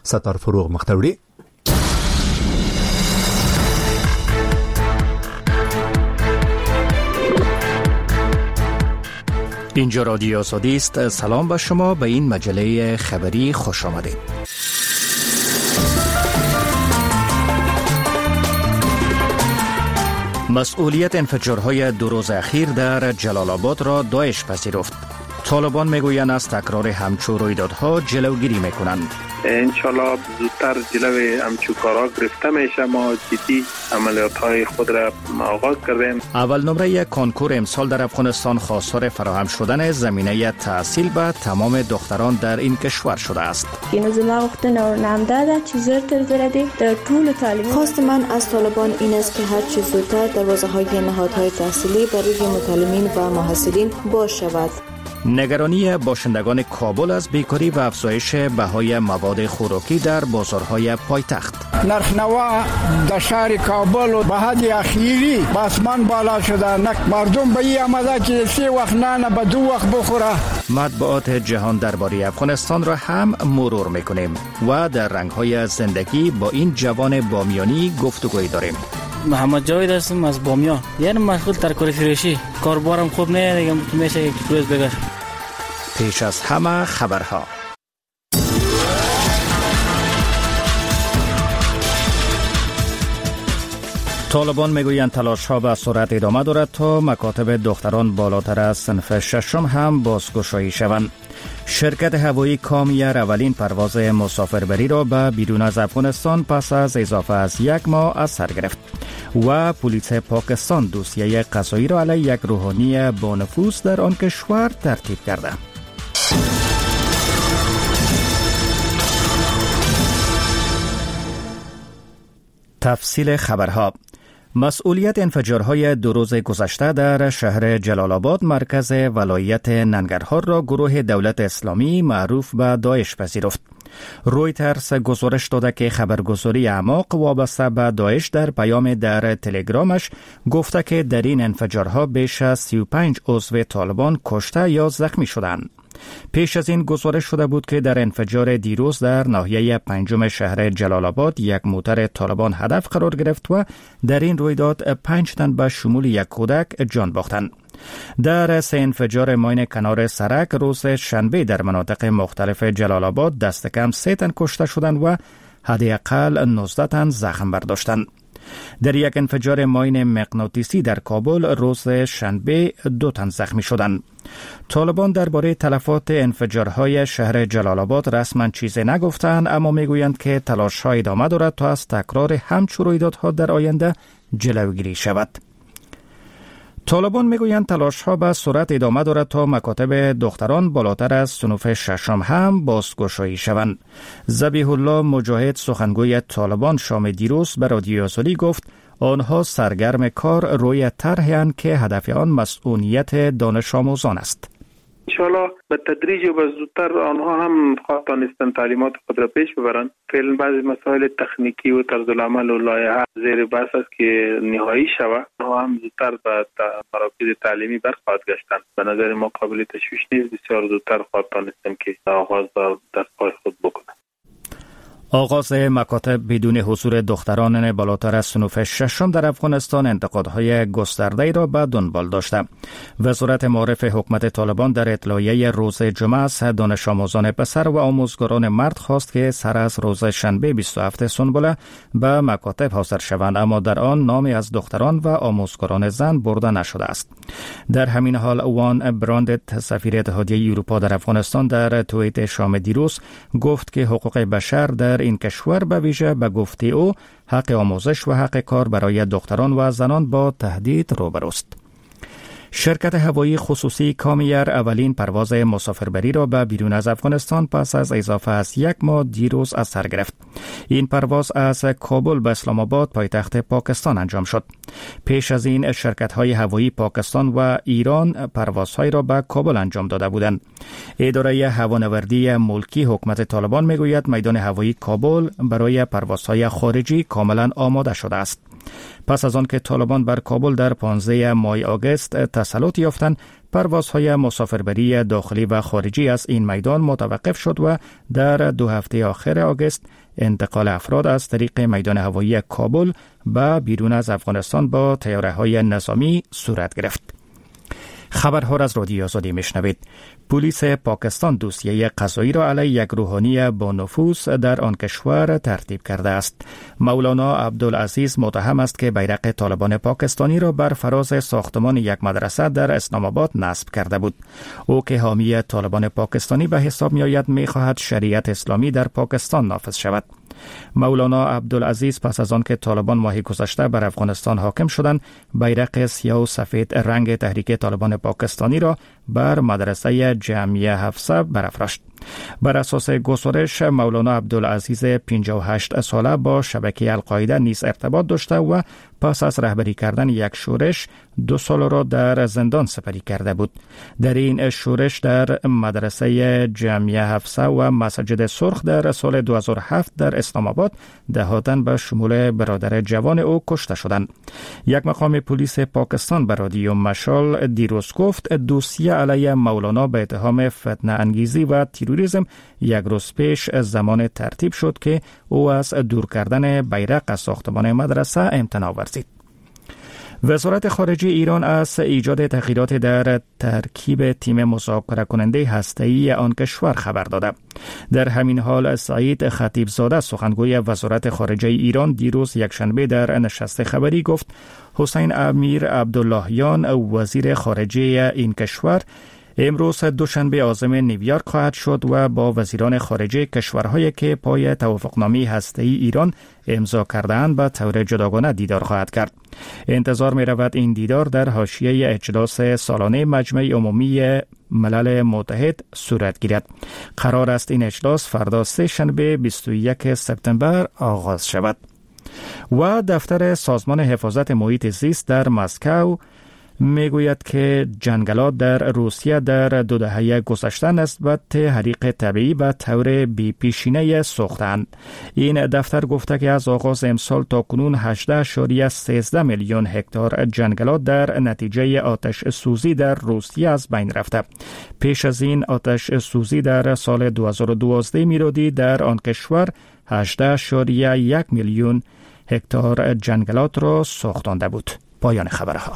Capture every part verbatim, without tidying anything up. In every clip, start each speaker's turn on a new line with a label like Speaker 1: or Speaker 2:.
Speaker 1: ستار فروغ مختوری. اینجا رادیو آزادی است. سلام به شما. به این مجله خبری خوش آمدید. مسئولیت انفجارهای دو روز اخیر در جلال آباد را داعش پذیرفت. طالبان میگویند از تکرار همچو رویدادها جلوگیری میکنند.
Speaker 2: انشالله زودتر جلوی همچو کارها گرفته میشه. ما جدی عملیات های خود را آغاز کردیم.
Speaker 1: اول نمره یک کنکور امسال در افغانستان خواستار فراهم شدن زمینه تحصیل به تمام دختران در این کشور شده است.
Speaker 3: اینو زما وقتنا نامده ده چې زر تر زر دی در طول تعلیم.
Speaker 4: خواست من از طالبان این است که هر چه زودتر دروازه‌های نهادهای تحصیلی برای متعلمین و محصلین باز شود.
Speaker 1: نگرانی باشندگان کابل از بیکاری و افزایش بهای مواد خوراکی در بازارهای پایتخت.
Speaker 5: نرخ نوا در شهر کابل به حد اخیری به آسمان بالا شده. نک مردم به این آمده که سه وقت نان به دو وقت بخوره.
Speaker 1: مطبوعات جهان درباره افغانستان را هم مرور میکنیم و در رنگهای زندگی با این جوان بامیانی گفتگوی داریم.
Speaker 6: محمد جاوید هستم از بامیان. یعنی مشغول ترکاری فروشی. کاربارم خوب نه دیگه میشه یک روز بگذر.
Speaker 1: پیش از همه خبرها. طالبان میگویند تلاش‌ها به سرعت ادامه دارد تا مکاتب دختران بالاتر از صنف ششم هم بازگشایی شوند. شرکت هوایی کامیر اولین پرواز مسافربری را به بیرون از افغانستان پس از اضافه از یک ماه از سر گرفت و پلیس پاکستان دوسیه قضایی را علیه یک روحانی با نفوذ در آن کشور ترتیب کرده. تفصیل خبرها. مسئولیت انفجارهای دو روز گذشته در شهر جلال آباد مرکز ولایت ننگرهار را گروه دولت اسلامی معروف به داعش پذیرفت. رویترز گزارش داده که خبرگزاری اعماق وابسته به داعش در پیام در تلگرامش گفته که در این انفجارها بیش از سی و پنج عضو طالبان کشته یا زخمی شدند. پیش از این گزارش شده بود که در انفجار دیروز در ناحیه پنجم شهر جلال آباد یک موتر طالبان هدف قرار گرفت و در این رویداد پنج تن به شمول یک کودک جان باختند. در سه انفجار ماین کنار سرک روز شنبه در مناطق مختلف جلال آباد دست کم سه تن کشته شدند و حداقل نوزده تن زخم برداشتند. در یک انفجار ماین مغناطیسی در کابل روز شنبه دو تن زخمی شدند. طالبان درباره تلفات انفجارهای شهر جلال آباد رسما چیزی نگفتند، اما میگویند که تلاش‌ها ادامه دارد تا از تکرار همچون رویدادها در آینده جلوگیری شود. طالبان میگویند تلاش‌ها به سرعت ادامه دارد تا مکاتب دختران بالاتر از صنف ششم هم بازگشایی شوند. ذبیح الله مجاهد سخنگوی طالبان شام دیروز به رادیو آزادی گفت آنها سرگرم کار روی طرحی که هدف آن مسئولیت دانش آموزان است.
Speaker 2: انشاءالله به تدریج و به زودتر آنها هم خواستانستن تعلیمات خود را پیش ببرند. فعلا بعضی مسائل تکنیکی و طرز العمل و لایحه زیر بحث است که نهایی شود. آنها هم زودتر به مراکز تعلیمی برخواهد گشتند. به نظر ما قابل تشویش نیست. بسیار زودتر خواستانستن که آغاز به دستگاه خود بکنند.
Speaker 1: آغاز مکاتب بدون حضور دختران بالاتر از صنف ششم در افغانستان انتقادهای گسترده‌ای را به دنبال داشته. وزارت معارف حکومت طالبان در اطلاعیه روز جمعه از دانش آموزان پسر و آموزگاران مرد خواست که سر از روز شنبه بیست و هفتم سنبله به مکاتب حاضر شوند، اما در آن نامی از دختران و آموزگاران زن برده نشده است. در همین حال وان براندت سفیر اتحادیه اروپا در افغانستان در توییت شام دیروز گفت که حقوق بشر در این کشور به ویژه به گفته او حق آموزش و حق کار برای دختران و زنان با تهدید روبروست. شرکت هوایی خصوصی کامیر اولین پرواز مسافربری را به بیرون از افغانستان پس از اضافه از یک ماه دیروز از سر گرفت. این پرواز از کابل به اسلام آباد پایتخت پاکستان انجام شد. پیش از این شرکت‌های هوایی پاکستان و ایران پروازهای را به کابل انجام داده بودند. اداره هوانوردی ملکی حکومت طالبان میگوید میدان هوایی کابل برای پروازهای خارجی کاملا آماده شده است. پس از آن که طالبان بر کابل در پانزده ماه آگوست تسلط یافتند، پروازهای مسافربری داخلی و خارجی از این میدان متوقف شد و در دو هفته آخر آگوست انتقال افراد از طریق میدان هوایی کابل به بیرون از افغانستان با طیاره‌های نظامی صورت گرفت. خبرها را از رادیو آزادی میشنوید. پلیس پاکستان دوسیه قضایی را علیه یک روحانی با نفوذ در آن کشور ترتیب کرده است. مولانا عبدالعزیز متهم است که بیرق طالبان پاکستانی را بر فراز ساختمان یک مدرسه در اسلام آباد نصب کرده بود. او که حامی طالبان پاکستانی به حساب می آید می خواهد شریعت اسلامی در پاکستان نافذ شود. مولانا عبدالعزیز پس از آن که طالبان ماه گذشته بر افغانستان حاکم شدند، بیرق سیاه و سفید رنگ تحریک طالبان پاکستانی را بر مدرسه جامعه حفصه برافراشت. بر اساس گزارش، مولانا عبدالعزیز پنجاه و هشت ساله با شبکه القاعده نیز ارتباط داشته و پس از رهبری کردن یک شورش دو سال را در زندان سپری کرده بود. در این شورش در مدرسه جامعه حفصه و مسجد سرخ در سال دو هزار و هفت در اسلام آباد دهاتن به شمول برادر جوان او کشته شدند. یک مقام پلیس پاکستان به رادیو مشال دیروز گفت دوسیه علیه مولانا به اتهام فتنه انگیزی و تروریسم یک روز پیش زمان ترتیب شد که او از دور کردن بیرق از ساختمان مدرسه امتناع ورزید. وزارت خارجه ایران از ایجاد تغییرات در ترکیب تیم مذاکره کننده هسته‌ای آن کشور خبر داده. در همین حال سعید خطیبزاده سخنگوی وزارت خارجه ایران دیروز یکشنبه در نشست خبری گفت حسین امیر عبداللهیان وزیر خارجه این کشور امروز دوشنبه عازم نیویورک خواهد شد و با وزیران خارجه کشورهایی که پای توافقنامه هسته‌ای ایران امضا کرده‌اند به طور جداگانه دیدار خواهد کرد. انتظار می رود این دیدار در حاشیه اجلاس سالانه مجمع عمومی ملل متحد صورت گیرد. قرار است این اجلاس فردا سه شنبه بیست و یک سپتامبر آغاز شود. و دفتر سازمان حفاظت محیط زیست در مسکو میگوید که جنگلات در روسیه در دو دهه گذشته نسبت حریق طبیعی به طور بی پیشینه سوختند. این دفتر گفته که از آغاز امسال تا کنون هجده اشاریه سیزده میلیون هکتار جنگلات در نتیجه آتش سوزی در روسیه از بین رفته. پیش از این آتش سوزی در سال دو هزار و دوازده میلادی در آن کشور هجده اشاریه یک میلیون هکتار جنگلات را سوختانده بود. پایان خبرها.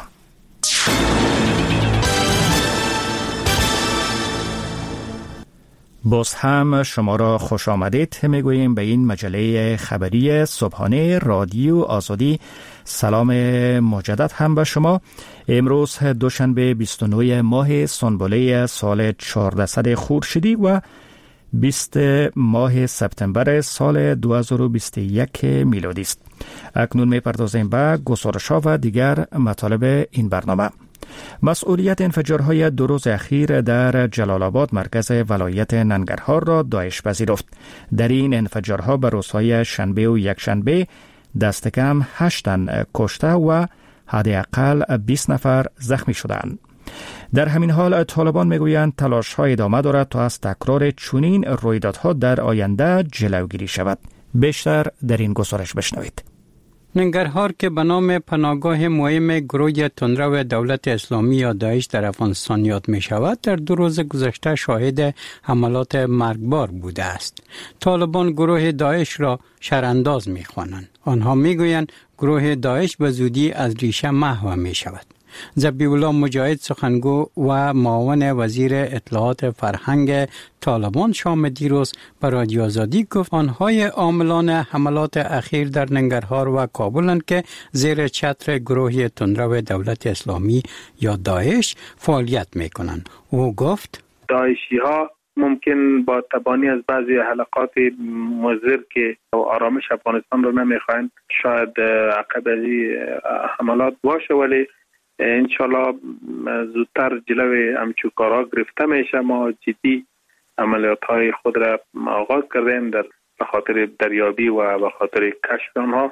Speaker 1: باز هم شما را خوش آمدید میگوییم به این مجله خبری صبحانه رادیو آزادی. سلام مجدد هم به شما. امروز دوشنبه بیست و نه ماه سنبله سال چهاردهصد خورشیدی و بیست ماه سپتامبر سال دو هزار و بیست و یک میلادی است. اکنون میپردازیم به گزارش‌ها و دیگر مطالب این برنامه. مسئولیت انفجارهای دو روز اخیر در جلال آباد مرکز ولایت ننگرهار را داعش پذیرفت. در این انفجارها به روزهای شنبه و یکشنبه دست کم هشت تن کشته و حداقل بیست نفر زخمی شدند. در همین حال طالبان میگویند تلاش‌ها ادامه دارد تا از تکرار چنین رویدادها در آینده جلوگیری شود. بیشتر در این گزارش بشنوید.
Speaker 7: ننگرهار که به نام پناهگاه مهم گروه تندرو دولت اسلامی یا داعش در افغانستان یاد می شود، در دو روز گذشته شاهد حملات مرگبار بوده است. طالبان گروه داعش را شرانداز می خوانند. آنها می گویند گروه داعش به زودی از ریشه محو می شود. ذبیح الله مجاهد سخنگو و معاون وزیر اطلاعات فرهنگ طالبان شام دیروز به رادیو آزادی گفت آنهای عاملان حملات اخیر در ننگرهار و کابلند که زیر چتر گروه تندرو دولت اسلامی یا داعش فعالیت میکنند. او گفت
Speaker 2: داعشی ها ممکن با تبانی از بعضی حلقات مضر که آرامش افغانستان رو نمیخواین شاید عقب از حملات باشه، ولی انشالله زودتر جلوی همچون کارها گرفته میشه. ما جدی عملیات های خود را آغاز کردیم در به خاطر دریابی و به خاطر کشف آنها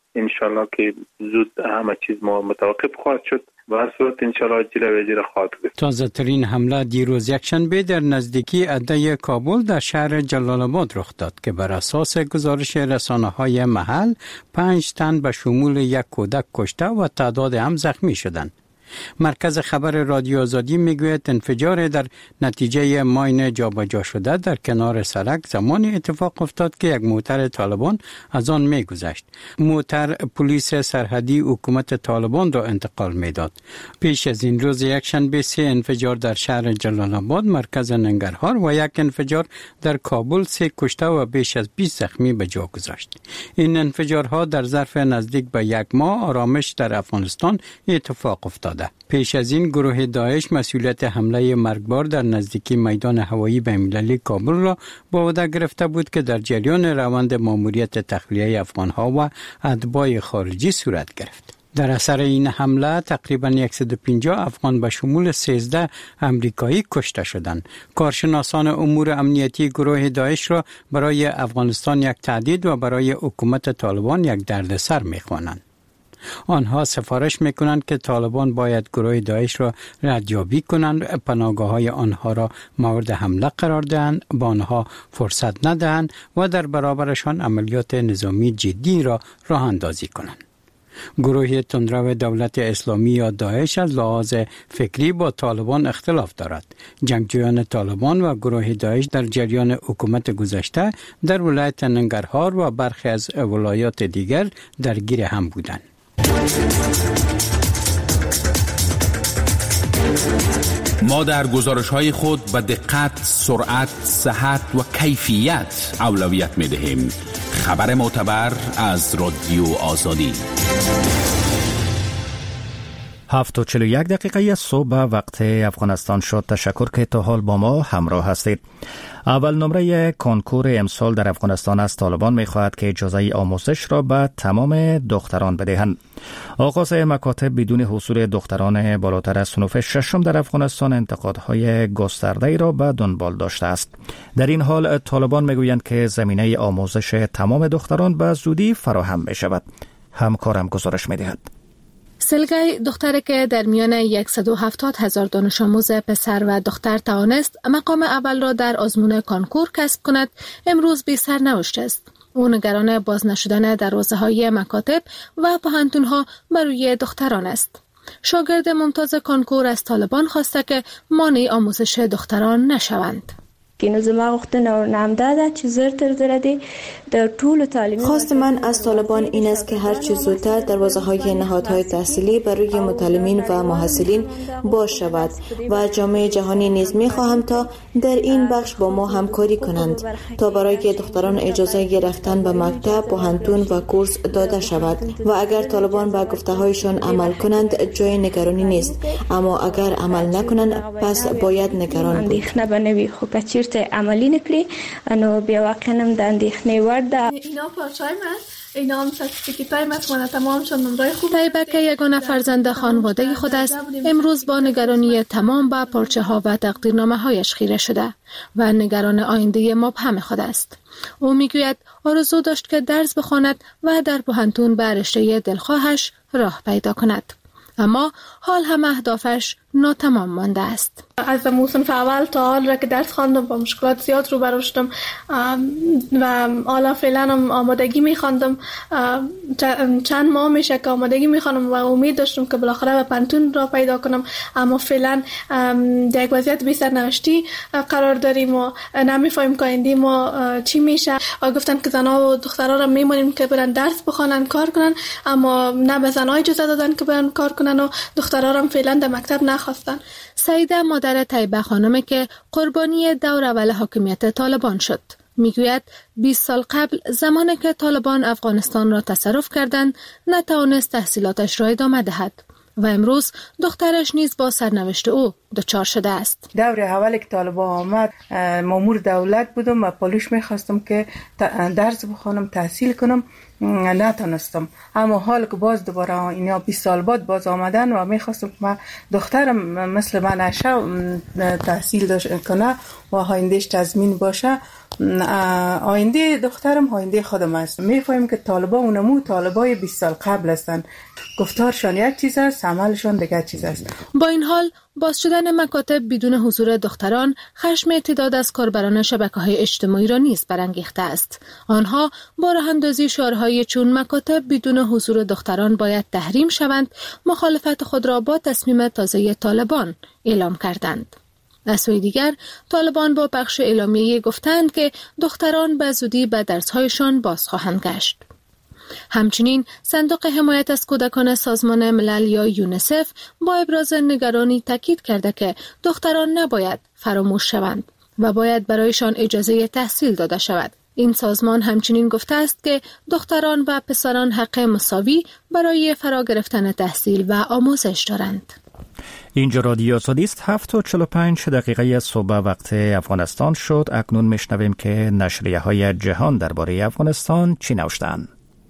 Speaker 2: انشالله که زود همه چیز ما متوقف خواهد شد و هر صورت انشالله جلوی زیر خواهد گرفت.
Speaker 7: تازه ترین حمله دیروز یکشنبه در نزدیکی اده کابل در شهر جلال آباد رخ داد که بر اساس گزارش رسانه‌های محل پنج تن به شمول یک کودک کشته و تعداد هم زخمی شدند. مرکز خبر رادیو آزادی میگوید انفجار در نتیجه ماین جابجا شده در کنار سرک زمان اتفاق افتاد که یک موتر طالبان از آن میگذشت. موتر پلیس سرحدی حکومت طالبان را انتقال میداد. پیش از این روز یکشنبه سه انفجار در شهر جلال آباد مرکز ننگرهار و یک انفجار در کابل سه کشته و بیش از بیست زخمی به جا گذاشت. این انفجارها در ظرف نزدیک به یک ماه آرامش در افغانستان اتفاق افتاد. پیش از این گروه داعش مسئولیت حمله مرگبار در نزدیکی میدان هوایی بین‌المللی کابل را به عهده گرفته بود که در جریان روند ماموریت تخلیه افغان‌ها و اتباع خارجی صورت گرفت. در اثر این حمله تقریباً صد و پنجاه افغان به شمول سیزده امریکایی کشته شدند. کارشناسان امور امنیتی گروه داعش را برای افغانستان یک تهدید و برای حکومت طالبان یک دردسر می‌خوانند. آنها سفارش میکنند که طالبان باید گروه داعش را ردیابی کنند، پناهگاه‌های آنها را مورد حمله قرار دهند، با آنها فرصت ندهند و در برابرشان عملیات نظامی جدی را راه اندازی کنند. گروه تندرو دولت اسلامی یا داعش از لحاظ فکری با طالبان اختلاف دارد. جنگجویان طالبان و گروه داعش در جریان حکومت گذشته در ولایت ننگرهار و برخی از ولایات دیگر درگیر هم بودند.
Speaker 8: ما در گزارش‌های خود به دقت، سرعت، صحت و کیفیت اولویت می‌دهیم. خبر معتبر از رادیو آزادی.
Speaker 1: هفت و چهل و یک دقیقه صبح وقت افغانستان شد. تشکر که تا حال با ما همراه هستید. اول نمره کنکور امسال در افغانستان از طالبان می خواهد که اجازه آموزش را به تمام دختران بدهند. آغاز مکاتب بدون حضور دختران بالاتر از صنف ششم در افغانستان انتقادهای گسترده‌ای را به دنبال داشته است. در این حال طالبان می گویند که زمینه آموزش تمام دختران به زودی فراهم می شود. همکارم گزارش می دهد.
Speaker 9: سلگای دختری که در میان صد و هفتاد هزار دانش آموز پسر و دختر توانست مقام اول را در آزمون کانکور کسب کند، امروز بی سرنوشت است. او نگران باز نشدن دروازه‌های مکاتب و پوهنتون‌ها برای دختران است. شاگرد ممتاز کانکور از طالبان خواسته که مانع آموزش دختران نشوند.
Speaker 4: خواست من از طالبان این است که هر چه زودتر دروازه های نهادهای تحصیلی برای متعلمین و محصلین باز شود و جامعه جهانی نیز می خواهم تا در این بخش با ما همکاری کنند تا برای دختران اجازه رفتن به مکتب، پوهنتون و کورس داده شود و اگر طالبان به گفته هایشان عمل کنند جای نگرانی نیست، اما اگر عمل نکنند پس باید نگران بود.
Speaker 3: عملی نکلی انو بیا واقعا د اندېښنې وړ ده.
Speaker 9: اینا پارچای من اینا هم سرتیفیکیتای من تمام شد. نمره خوب. طیبه که یگانه فرزند خانواده خود است، امروز با نگرانی تمام به پارچه ها و تقدیرنامه هایش خیره شده و نگران آینده مبهم خود است. او میگوید آرزو داشت که درس بخواند و در پوهنتون به رشته دلخواهش راه پیدا کند، اما حال هم اهدافش ناتمام مانده است.
Speaker 10: از موسم اول تا حال را که درس خواندم با مشکلات زیاد روبرو شدم و حالا فعلا هم آمادگی می‌خواندم. چند ماه میشه که آمادگی می‌خوانم و امید داشتم که بالاخره به پنتون را پیدا کنم، اما فعلا در یک وضعیت بی سرنوشتی قرار داریم و نمی‌فهمیم که آینده ما چی میشه. گفتن که زن‌ها و دخترها را می‌مونیم که برن درس بخوانن، کار کنن، اما نه به زن‌ها اجازه دادن که برن کار کنن و دخترها را فعلا در مکتب نخواستن.
Speaker 9: سعیده مادر طیبه خانم که قربانی دور اول حاکمیت طالبان شد میگوید بیست سال قبل زمانی که طالبان افغانستان را تصرف کردند نتوانست تحصیلاتش را ادامه دهد و امروز دخترش نیز با سرنوشت او دچار شده است.
Speaker 11: دور اول که طالبان آمد مامور دولت بودم و پالوش میخواستم که درس بخونم، تحصیل کنم، نتونستم. اما حال که باز دوباره اینا بیست سال بعد باز آمدن و میخواستم که من دخترم مثل من نشه تحصیل کنه و آیندهش تضمین باشه. آینده دخترم آینده خودم است. میفهمیم که طالبان اونمو طالبای بیست سال قبل هستند. گفتارشان یک چیز است، عملشان دیگر چیز است.
Speaker 9: با این حال باز شدن مکاتب بدون حضور دختران خشم تعداد از کاربران شبکه‌های اجتماعی را نیز برانگیخته است. آنها با راه اندازی شعارهای چون مکاتب بدون حضور دختران باید تحریم شوند، مخالفت خود را با تصمیم تازه طالبان اعلام کردند. از سوی دیگر طالبان با بخش اعلامیه گفتند که دختران به زودی به درس‌هایشان باز خواهند گشت. همچنین صندوق حمایت از کودکان سازمان ملل یا یونیسف با ابراز نگرانی تاکید کرده که دختران نباید فراموش شوند و باید برایشان اجازه تحصیل داده شود. این سازمان همچنین گفته است که دختران و پسران حق مساوی برای فرا گرفتن تحصیل و آموزش دارند.
Speaker 1: اینجا رادیو سودیست هفت و چهل و پنج دقیقه صبح وقت افغانستان شد. اکنون میشنویم که نشریه های جهان درباره افغانستان چی نوشتند.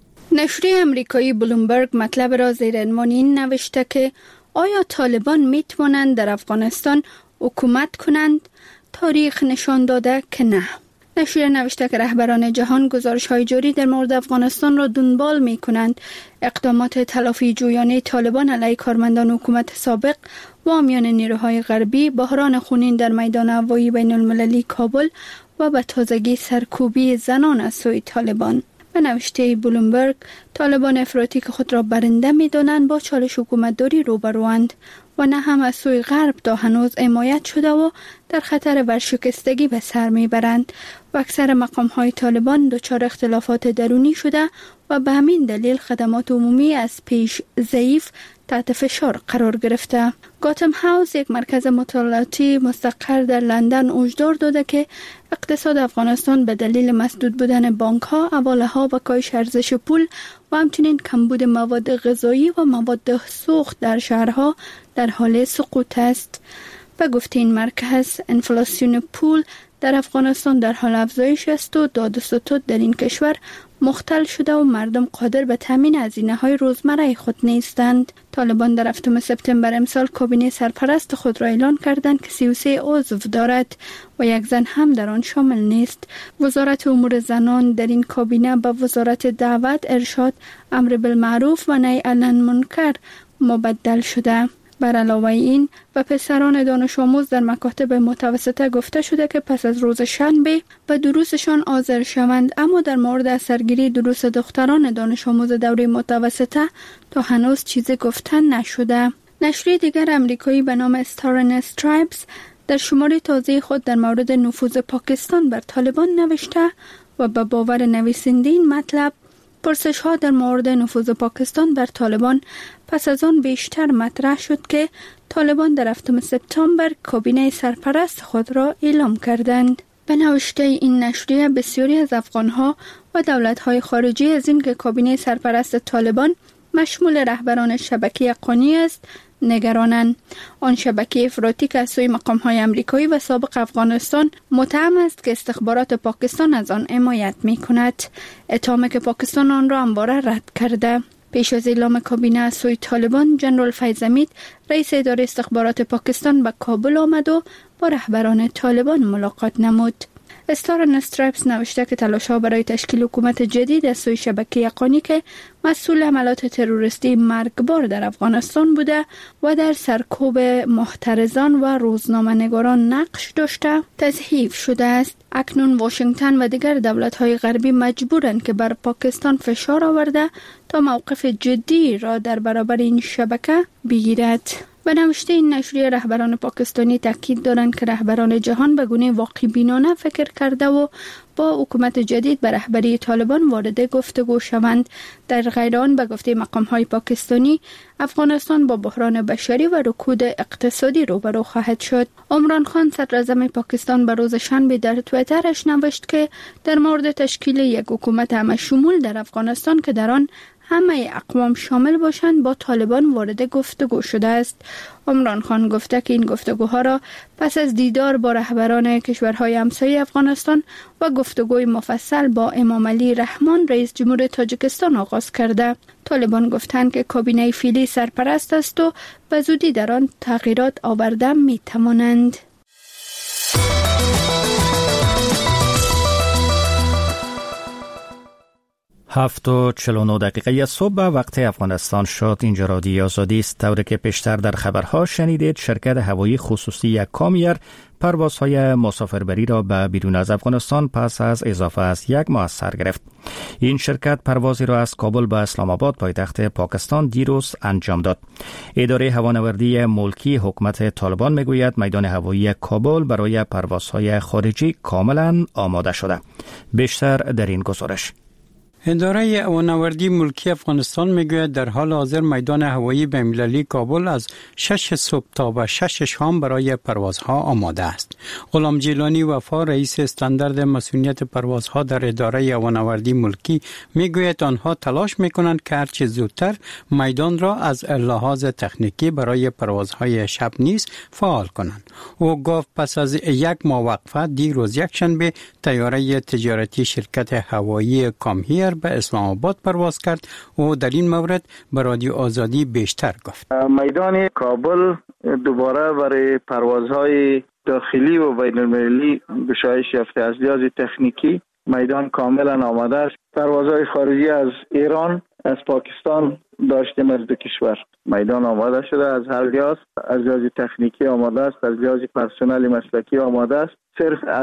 Speaker 12: نشریه امریکایی بلومبرگ مطلب را زیر عنوان این نوشته که آیا طالبان می توانند در افغانستان حکومت کنند؟ تاریخ نشان داده که نه. نشریه نوشته که رهبران جهان گزارش‌های جاری در مورد افغانستان را دنبال می کنند. اقدامات تلافی جویانه طالبان علیه کارمندان حکومت سابق و حامیان نیروهای غربی، بحران خونین در میدان هوایی بین المللی کابل و به تازگی سرکوبی زنان از سوی طالبان. به نوشته بلومبرگ، طالبان افراطی که خود را برنده می دانند با چالش حکومتداری روبروند و نه هم از سوی غرب تا هنوز حمایت شده و در خطر ورشکستگی به سر می برند و اکثر مقام های طالبان دچار اختلافات درونی شده و به همین دلیل خدمات عمومی از پیش ضعیف تحت فشار قرار گرفته. گاتم هاوس، یک مرکز مطالعاتی مستقر در لندن، هشدار داده که اقتصاد افغانستان به دلیل مسدود بودن بانک ها، حواله ها و کاهش ارزش پول و همچنین کمبود مواد غذایی و مواد سوخت در شهرها در حال سقوط است. به گفته این مرکز، انفلاسیون پول در افغانستان در حال افزایش است و داد و ستد در این کشور مختل شده و مردم قادر به تامین هزینه‌های روزمره خود نیستند. طالبان در هفتم سپتامبر امسال کابینه سرپرست خود را اعلان کردند که سی و سه عضو دارد و یک زن هم در آن شامل نیست. وزارت امور زنان در این کابینه به وزارت دعوت، ارشاد، امر بالمعروف و نهی عن المنکر مبدل شده. بر علاوه این به پسران دانش آموز در مکاتب متوسطه گفته شده که پس از روز شنبه به دروسشان حاضر شوند، اما در مورد اثرگیری دروس دختران دانش آموز دوره متوسطه تا هنوز چیزی گفته نشده. نشریه دیگر امریکایی به نام استار اند استرایپس در شماره تازه خود در مورد نفوذ پاکستان بر طالبان نوشته و به باور نویسنده این مطلب، پرسش ها در مورد نفوذ پاکستان بر طالبان پس از آن بیشتر مطرح شد که طالبان در هفتم سپتامبر کابینه سرپرست خود را اعلام کردند. به نوشته این نشریه، بسیاری از افغانها و دولت‌های خارجی از این که کابینه سرپرست طالبان مشمول رهبران شبکه حقانی است نگرانند. آن شبکه افراطی که از سوی مقام‌های امریکایی و سابق افغانستان متهم است که استخبارات پاکستان از آن حمایت می‌کند، اتهامی که پاکستان آن را همواره رد کرده. پیش از اعلام کابینه از سوی طالبان، جنرال فیض حمید، رئیس اداره استخبارات پاکستان، به کابل آمد و با رهبران طالبان ملاقات نمود. استار اند استرایپس نوشته که تلاش‌ها برای تشکیل حکومت جدید از سوی شبکه حقانی که مسئول حملات تروریستی مرگبار در افغانستان بوده و در سرکوب محترزان و روزنامه‌نگاران نقش داشته تضعیف شده است. اکنون واشنگتن و دیگر دولت‌های غربی مجبورند که بر پاکستان فشار آورده تا موقف جدی را در برابر این شبکه بگیرد. به نوشته این نشریه، رهبران پاکستانی تاکید دارند که رهبران جهان به گونه واقع بینانه فکر کرده و با حکومت جدید به رهبری طالبان وارد گفتگو شوند. در غیر آن، به گفته مقام‌های پاکستانی، افغانستان با بحران بشری و رکود اقتصادی روبرو خواهد شد. عمران خان، صدراعظم پاکستان، به روز شنبه در توییترش نوشت که در مورد تشکیل یک حکومت همه شمول در افغانستان که در آن همه اقوام شامل باشند با طالبان وارد گفتگو شده است. عمران خان گفته که این گفتگوها را پس از دیدار با رهبران کشورهای همسایه افغانستان و گفتگوی مفصل با امام علی رحمان رئیس جمهور تاجیکستان آغاز کرده. طالبان گفتند که کابینه فعلی سرپرست است و به زودی در آن تغییرات آورده می توانند.
Speaker 1: هفت و چهل و نه دقیقه صبح وقت افغانستان شد. اینجا رادیو آزادی است. طوری که پیشتر در خبرها شنیدید، شرکت هوایی خصوصی یک کامیر پروازهای مسافربری را به بیرون از افغانستان پس از اضافه از یک ماه سر گرفت. این شرکت پروازی را از کابل به اسلام آباد پایتخت پاکستان دیروز انجام داد. اداره هوانوردی ملکی حکومت طالبان میگوید میدان هوایی کابل برای پروازهای خارجی کاملا آماده شده. بیشتر در این گزارش.
Speaker 7: اداره هوانوردی ملکی افغانستان میگوید در حال حاضر میدان هوایی بین‌المللی کابل از شش صبح تا به شش شام برای پروازها آماده است. غلام جیلانی وفا رئیس استاندارد مسئولیت پروازها در اداره هوانوردی ملکی میگوید آنها تلاش میکنند که هرچه زودتر میدان را از لحاظ تکنیکی برای پروازهای شب نیز فعال کنند. او گفت پس از یک ماه وقفه دیروز یکشنبه طیاره تجارتی شرکت هوایی کامهیر به اسلام آباد پرواز کرد و در این مورد به رادیو آزادی بیشتر گفت.
Speaker 2: میدان کابل دوباره برای پروازهای داخلی و بین المللی گشایش یافته از لحاظ تکنیکی میدان کاملا آماده است. پروازهای خارجی از ایران، از پاکستان داشتیم از دو کشور. میدان آماده شده از هر لحاظ، از لحاظ تکنیکی آماده است، از لحاظ پرسنل مسلکی آماده است. صرف از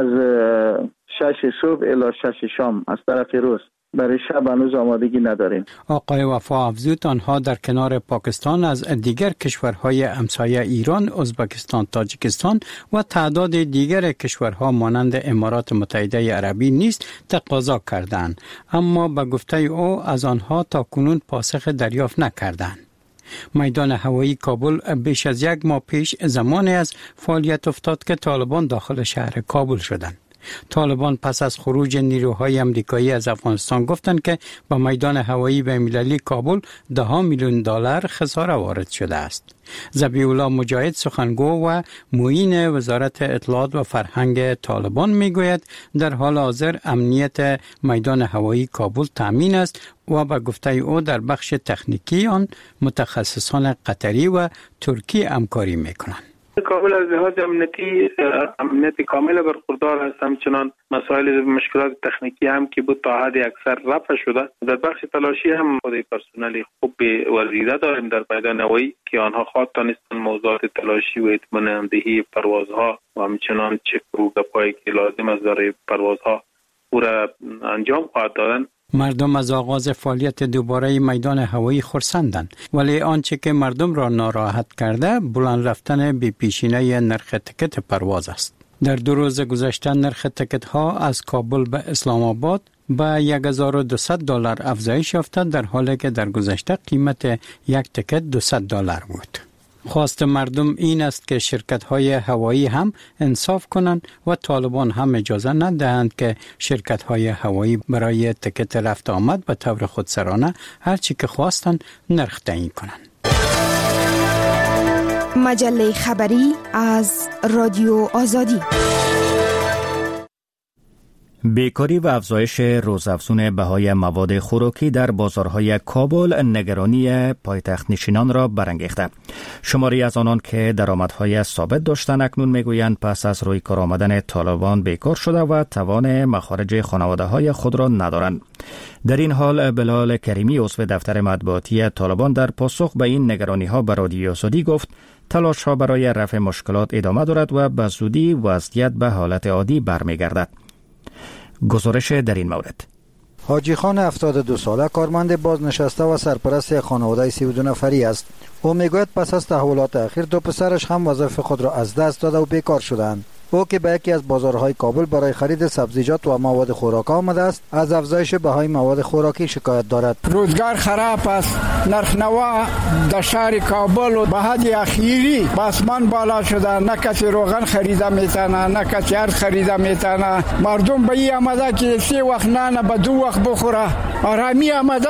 Speaker 2: شش صبح الی شش شام از طرف روز برای شب هنوز آمادگی نداریم.
Speaker 7: آقای وفا افزود آنها در کنار پاکستان از دیگر کشورهای همسایه ایران، ازبکستان، تاجیکستان و تعداد دیگر کشورها مانند امارات متحده عربی نیز تقاضا کردند، اما به گفته او از آنها تاکنون پاسخ دریافت نکردند. میدان هوایی کابل بیش از یک ماه پیش زمانی از فعالیت افتاد که طالبان داخل شهر کابل شدند. طالبان پس از خروج نیروهای امریکایی از افغانستان گفتند که به میدان هوایی بین‌المللی کابل ده میلیون دلار خساره وارد شده است. ذبیح الله مجاهد سخنگو و معین وزارت اطلاعات و فرهنگ طالبان میگوید در حال حاضر امنیت میدان هوایی کابل تامین است و به گفته او در بخش تکنیکی آن متخصصان قطری و ترکی همکاری میکنند.
Speaker 2: کابل از لحاظ امنیتی امنیت کامل برخوردار است. همچنان مسائل مشکلات تکنیکی هم که بود تا حد اکثر رفع شده. در بخش تلاشی هم خود پرسنل خوب ورزیده داریم در میدان هوایی که آنها خواهد دانستند موضوعات تلاشی و اطمینان دهی پروازها و همچنان چک و گپایی که لازم است برای پروازها او را انجام خواهد دادن.
Speaker 7: مردم از آغاز فعالیت دوباره میدان هوایی خرسندند، ولی آنچه که مردم را ناراحت کرده بلند رفتن بی پیشینه نرخ تکت پرواز است. در دو روز گذشته نرخ تکت ها از کابل به اسلام آباد به هزار و دویست دلار افزایش یافته، در حالی که در گذشته قیمت یک تکت دویست دلار بود. خواست مردم این است که شرکت‌های هوایی هم انصاف کنند و طالبان هم اجازه ندهند که شرکت‌های هوایی برای تکت رفت آمد به طور خودسرانه هر چی که خواستند نرخ تعیین کنند.
Speaker 13: مجله خبری از رادیو آزادی.
Speaker 1: بیکاری و افزایش روزافزون بهای مواد خوراکی در بازارهای کابل نگرانی پایتخت نشینان را برانگیخته. شماری از آنان که درآمدهای ثابت داشتند اکنون میگویند پس از روی کار آمدن طالبان بیکار شده و توان مخارج خانواده‌های خود را ندارند. در این حال بلال کریمی عضو دفتر مطبوعاتی طالبان در پاسخ به این نگرانی‌ها به رادیو آزادی گفت تلاش‌ها برای رفع مشکلات ادامه دارد و به زودی وضعیت به حالت عادی برمیگردد. گزارش در این مورد.
Speaker 14: حاجی خان هفتاد و دو ساله کارمند بازنشسته و سرپرست خانواده سی و دو نفری است. او میگوید پس از تحولات اخیر دو پسرش هم وظایف خود را از دست داده و بیکار شدند. او که به یکی از بازارهای کابل برای خرید سبزیجات و مواد خوراک آمده است، از افزایش بهای مواد خوراکی شکایت دارد.
Speaker 5: روزگار خراب است. نرخ نوا در شهر کابل و به حد اخیری به آسمان بالا شده. نه کسی روغن خریده میتونه، نه کسی ارز خریده میتونه. مردم به این آمده که سه وقت نان به دو وقت بخوره. آرامی آمده.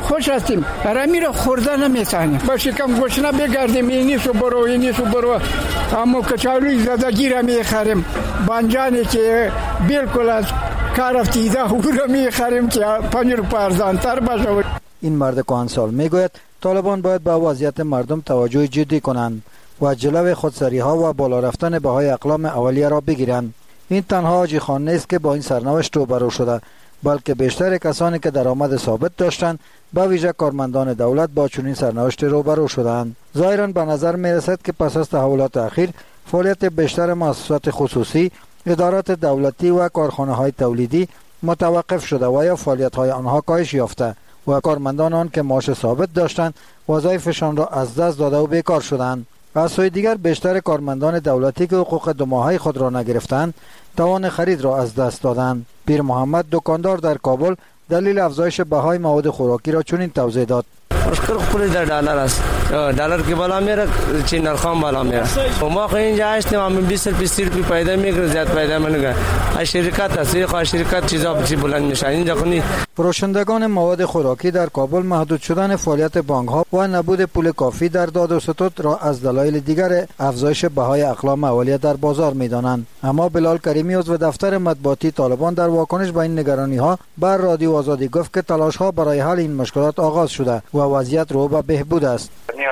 Speaker 5: خوش هستیم، رمی را خورده نمیتونیم. با شکم گشنه بگردیم اینی سو برو اینی سو برو، اما کچالوی زدگی را میخریم، بانجانی که بالکل از کار افتیده او را میخریم که پنج روپیه ارزانتر باشه.
Speaker 14: این مرد کهنسال میگوید طالبان باید به وضعیت مردم توجه جدی کنند و جلوی خودسری ها و بالا رفتن بهای اقلام اولیه را بگیرند. این تنها حاجی خان نیست که با این سرنوشت روبرو شده، بلکه بیشتر کسانی که درآمد ثابت داشتند به ویژه کارمندان دولت با چنین سرنوشت روبرو شدند. ظاهرا به نظر می رسد که پس از تحولات اخیر فعالیت بیشتر مؤسسات خصوصی، ادارات دولتی و کارخانه های تولیدی متوقف شده و یا فعالیت های آنها کاهش یافته و کارمندان آن که معاش ثابت داشتند وظایفشان را از دست داده و بیکار شدند. از سوی دیگر بیشتر کارمندان دولتی که حقوق دو ماهه خود را نگرفتند توان خرید را از دست دادند. پیر محمد دکاندار در کابل دلیل افزایش بهای مواد خوراکی را چنین توضیح داد:
Speaker 15: مشکل پول در دلار است، دلار که بالا میره چی نرخام بالا میره. ما خو اینجا هستیم، هم بیست بیست روپیه پیدا میگیره، زیاد پیدا نمیگیره. از شرکت است، یه شرکت چیزا بچی بلند میشه اینجا خونی.
Speaker 14: فروشندگان مواد خوراکی در کابل محدود شدن فعالیت بانک ها و نبود پول کافی در داد و ستد را از دلایل دیگر افزایش بهای اقلام اولیه در بازار میدانند. اما بلال کریمی عضو دفتر مطبوعاتی طالبان در واکنش به این نگرانی ها بر رادیو آزادی گفت که تلاش ها برای حل این مشکلات آغاز شده و وضعیت رو به بهبود است.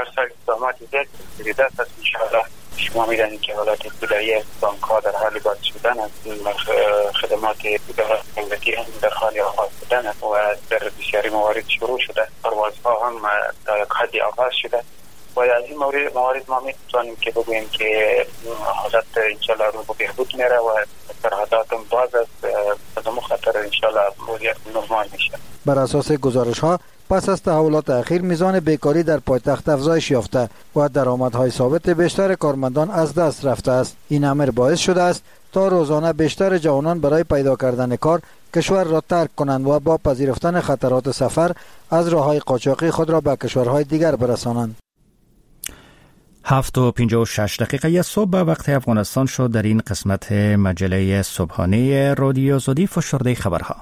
Speaker 16: شما می‌دانید که حالات ابتدایی بانک ها در حال باز شدن است، خدمات دولتی هم در حال آغاز شدن است و در بسیاری موارد شروع شده، پروازها هم تا یک حدی آغاز شده و از این موارد موارد ما می‌توانیم که بگوییم که حالت انشالله رو به بهبود میره و سرحدات هم باز است، از اون خاطر انشالله وضعیت نرمال میشه.
Speaker 14: بر اساس گزارش ها پس از تحولات اخیر میزان بیکاری در پایتخت افزایش یافته و درآمدهای ثابت بیشتر کارمندان از دست رفته است. این امر باعث شده است تا روزانه بیشتر جوانان برای پیدا کردن کار کشور را ترک کنند و با پذیرفتن خطرات سفر از راههای قاچاقی خود را به کشورهای دیگر برسانند.
Speaker 1: هفت و پنجاه و شش دقیقه صبح به وقت افغانستان شد. در این قسمت مجله صبحانه رادیو آزادی فشرده خبرها.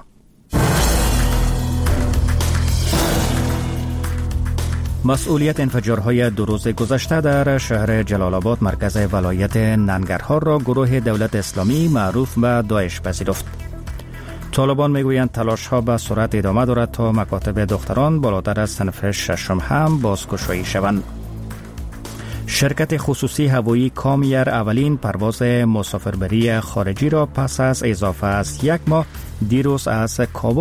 Speaker 1: مسئولیت انفجارهای دو روز گذشته در شهر جلال آباد مرکز ولایت ننگرهار را گروه دولت اسلامی معروف به داعش پذیرفت. طالبان میگویند تلاش ها به سرعت ادامه دارد تا مکاتب دختران بالاتر از صنف ششم هم بازگشایی شوند. شرکت خصوصی هوایی کامیر اولین پرواز مسافربری خارجی را پس از اضافه از یک ماه دیروز از کابل